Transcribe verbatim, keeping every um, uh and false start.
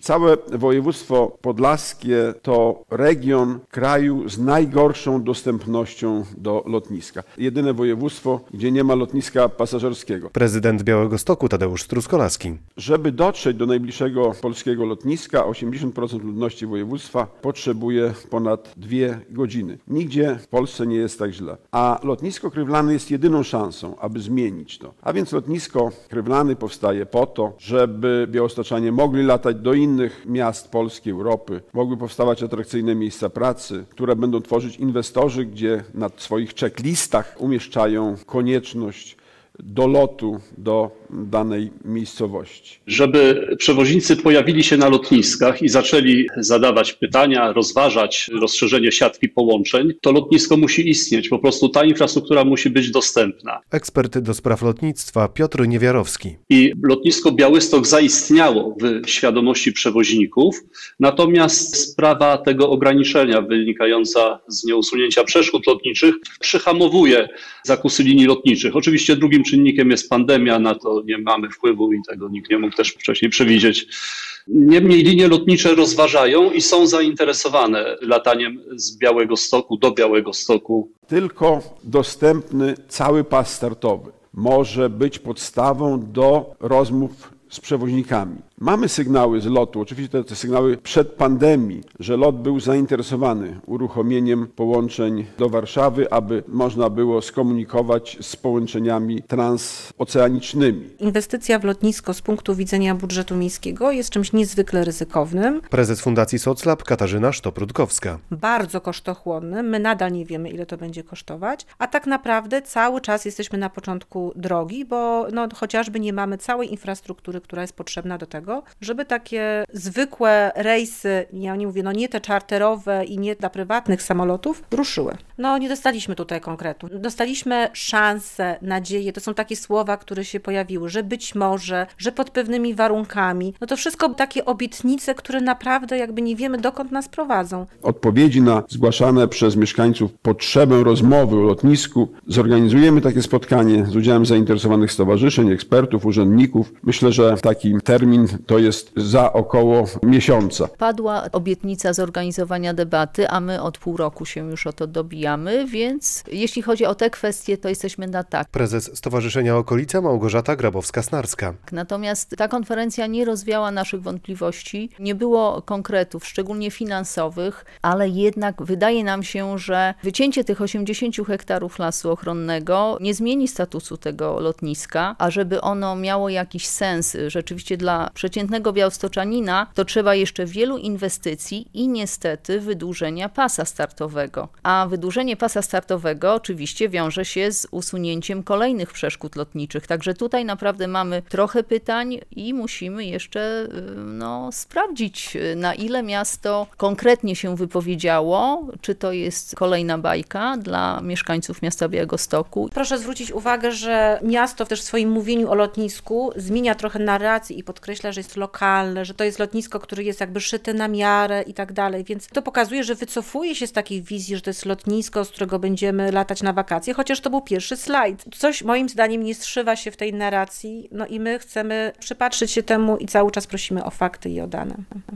Całe województwo podlaskie to region kraju z najgorszą dostępnością do lotniska. Jedyne województwo, gdzie nie ma lotniska pasażerskiego. Prezydent Białegostoku Tadeusz Truskolaski. Żeby dotrzeć do najbliższego polskiego lotniska, osiemdziesiąt procent ludności województwa potrzebuje ponad dwie godziny. Nigdzie w Polsce nie jest tak źle. A lotnisko Krywlany jest jedyną szansą, aby zmienić to. A więc lotnisko Krywlany powstaje po to, żeby białostoczanie mogli latać do innych miast Polski, Europy. Mogły powstawać atrakcyjne miejsca pracy, które będą tworzyć inwestorzy, gdzie na swoich checklistach umieszczają konieczność dolotu do danej miejscowości. Żeby przewoźnicy pojawili się na lotniskach i zaczęli zadawać pytania, rozważać rozszerzenie siatki połączeń, to lotnisko musi istnieć. Po prostu ta infrastruktura musi być dostępna. Ekspert do spraw lotnictwa Piotr Niewiarowski. I lotnisko Białystok zaistniało w świadomości przewoźników, natomiast sprawa tego ograniczenia wynikająca z nieusunięcia przeszkód lotniczych przyhamowuje zakusy linii lotniczych. Oczywiście drugim czynnikiem jest pandemia, na to nie mamy wpływu i tego nikt nie mógł też wcześniej przewidzieć. Niemniej linie lotnicze rozważają i są zainteresowane lataniem z Białegostoku do Białegostoku. Tylko dostępny cały pas startowy może być podstawą do rozmów z przewoźnikami. Mamy sygnały z lotu, oczywiście te sygnały przed pandemii, że lot był zainteresowany uruchomieniem połączeń do Warszawy, aby można było skomunikować z połączeniami transoceanicznymi. Inwestycja w lotnisko z punktu widzenia budżetu miejskiego jest czymś niezwykle ryzykownym. Prezes Fundacji Soclab Katarzyna Sztop-Rutkowska. Bardzo kosztochłonnym. My nadal nie wiemy, ile to będzie kosztować, a tak naprawdę cały czas jesteśmy na początku drogi, bo no, chociażby nie mamy całej infrastruktury, która jest potrzebna do tego, żeby takie zwykłe rejsy, ja nie mówię, no nie te czarterowe i nie dla prywatnych samolotów, ruszyły. No nie dostaliśmy tutaj konkretu. Dostaliśmy szansę, nadzieję, to są takie słowa, które się pojawiły, że być może, że pod pewnymi warunkami. No to wszystko takie obietnice, które naprawdę jakby nie wiemy, dokąd nas prowadzą. Odpowiedzi na zgłaszane przez mieszkańców potrzebę rozmowy o lotnisku zorganizujemy takie spotkanie z udziałem zainteresowanych stowarzyszeń, ekspertów, urzędników. Myślę, że taki termin to jest za około miesiąca. Padła obietnica zorganizowania debaty, a my od pół roku się już o to dobijamy, więc jeśli chodzi o te kwestie, to jesteśmy na tak. Prezes Stowarzyszenia Okolica Małgorzata Grabowska-Snarska. Natomiast ta konferencja nie rozwiała naszych wątpliwości, nie było konkretów, szczególnie finansowych, ale jednak wydaje nam się, że wycięcie tych osiemdziesięciu hektarów lasu ochronnego nie zmieni statusu tego lotniska, a żeby ono miało jakiś sens rzeczywiście dla przeciętnego białostoczanina, to trzeba jeszcze wielu inwestycji i niestety wydłużenia pasa startowego. A wydłużenie pasa startowego oczywiście wiąże się z usunięciem kolejnych przeszkód lotniczych. Także tutaj naprawdę mamy trochę pytań i musimy jeszcze no, sprawdzić, na ile miasto konkretnie się wypowiedziało, czy to jest kolejna bajka dla mieszkańców miasta Białegostoku. Proszę zwrócić uwagę, że miasto też w swoim mówieniu o lotnisku zmienia trochę narrację i podkreśla, że jest lokalne, że to jest lotnisko, które jest jakby szyte na miarę i tak dalej, więc to pokazuje, że wycofuje się z takiej wizji, że to jest lotnisko, z którego będziemy latać na wakacje, chociaż to był pierwszy slajd. Coś moim zdaniem nie zszywa się w tej narracji, no i my chcemy przypatrzyć się temu i cały czas prosimy o fakty i o dane.